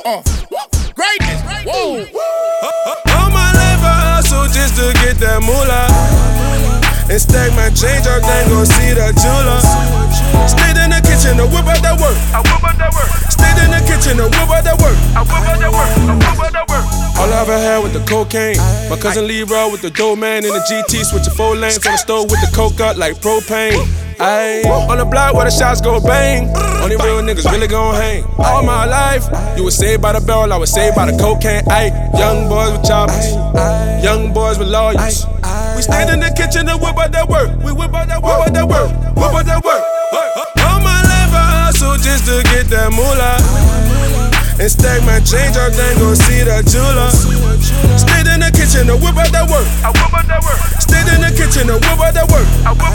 Greatness. Whoa. All my life I hustle just to get that moolah. And stack my change up, then go see the jeweler. Stayed in the kitchen to whip out that work. Stayed in the kitchen to whip out that work. All I ever had with the cocaine. My cousin Leroy with the dough man in the GT, switching 4 lanes on the stove with the coke up like propane. Ayy, on the block where the shots go bang. Only real niggas really gon' hang. All my life, you was saved by the barrel, I was saved by the cocaine. Ayy, young boys with choppers, young boys with lawyers. We stand in the kitchen and whip out that work. We whip out that work, whip out that work, whip out that work. All my life I hustle just to get that moolah. And stack my change up, then go see the jeweler. Stayed in the kitchen to whip out that work. Stayed in the kitchen to whip out that work.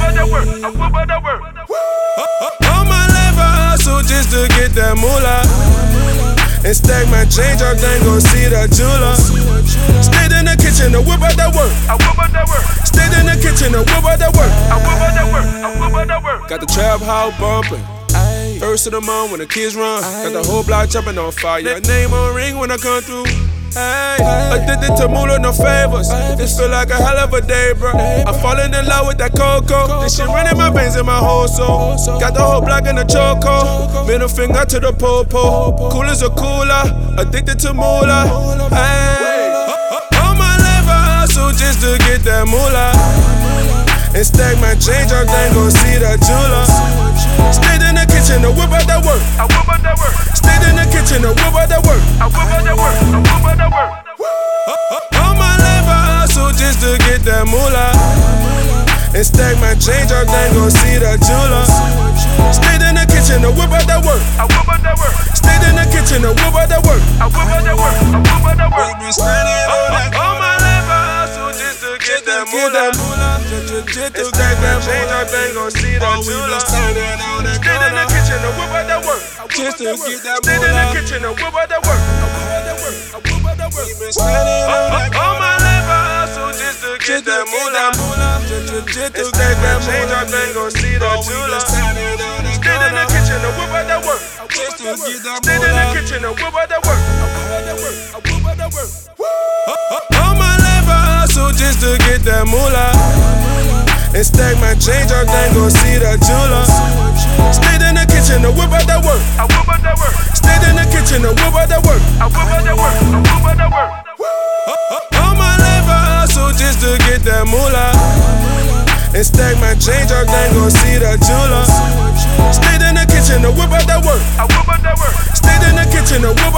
All my life I hustle just to get that moolah. And stack my change up, then go see the jeweler. Stayed in the kitchen to whip out that work. Stayed in the kitchen to whip out that work. Got the trap house bumping. First of the month when the kids run. Got the whole block jumping on fire. That name on ring when I come through. Ay, addicted to moolah, no favors. This feel like a hell of a day, bro. I'm falling in love with that cocoa. This shit running my veins in my whole soul. Got the whole block in the choco. Middle finger to the popo. Cool as a cooler. Addicted to moolah. Ay, all my life I hustle just to get that moolah. And stack my change up, then go see the jeweler. Stayed in the kitchen to whip out that work. Stayed in the kitchen to whip out that work. All my life I hustle just to get that moolah. And stack my change up, then go see the jeweler. Stayed in the kitchen to whip out that work. Stayed in the kitchen to whip out that work. All my life I hustle just to get that moolah. Just to stack my change up, then go see the jeweler. Stayed in the kitchen to whip out that work. Just to get that moolah. Stayed in the kitchen to whip out that work. All my life I hustle just to get that moolah. Just to stack my change up, then go see the jeweler. Stayed in the kitchen to whip out that work. Just to get that moolah. Stayed in the kitchen to whip out that work. All my life I hustle just to get that moolah. And stack my change up, then go see the jeweler. Stayed in the kitchen to whip out that work. Stayed in the kitchen to whip out that work. All my life I hustle just to get that moolah. And stack my change up, then go see the jeweler. Stayed in the kitchen to whip out that work. Stayed in the kitchen to whip